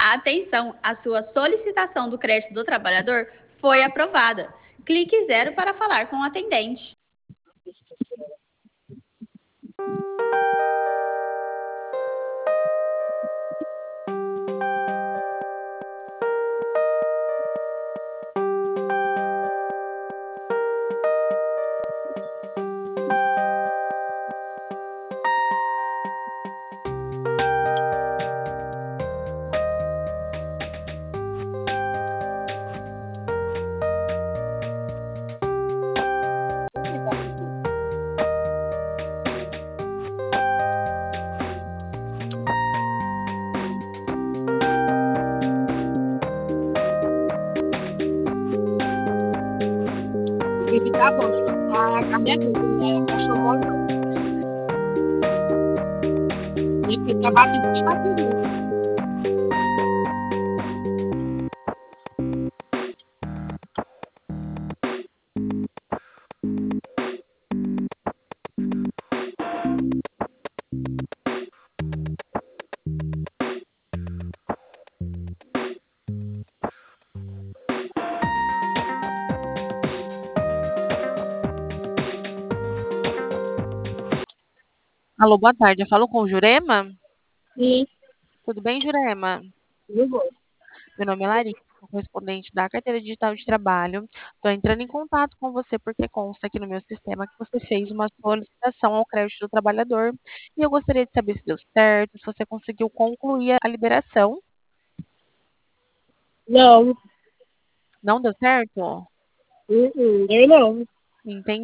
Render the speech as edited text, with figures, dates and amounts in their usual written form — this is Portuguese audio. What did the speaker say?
Atenção, a sua solicitação do crédito do trabalhador foi aprovada. Clique 0 para falar com o atendente. Evitar a carne né? Cachorro não. E trabalho de estacionamento. Alô, boa tarde. Eu falo com o Jurema? Sim, Tudo bem, Jurema? eu vou. Meu nome é Larissa, sou correspondente da Carteira Digital de Trabalho. Estou entrando em contato com você porque consta aqui no meu sistema que você fez uma solicitação ao crédito do trabalhador. E eu gostaria de saber se deu certo, se você conseguiu concluir a liberação. Não, Não deu certo? eu não. Entendi.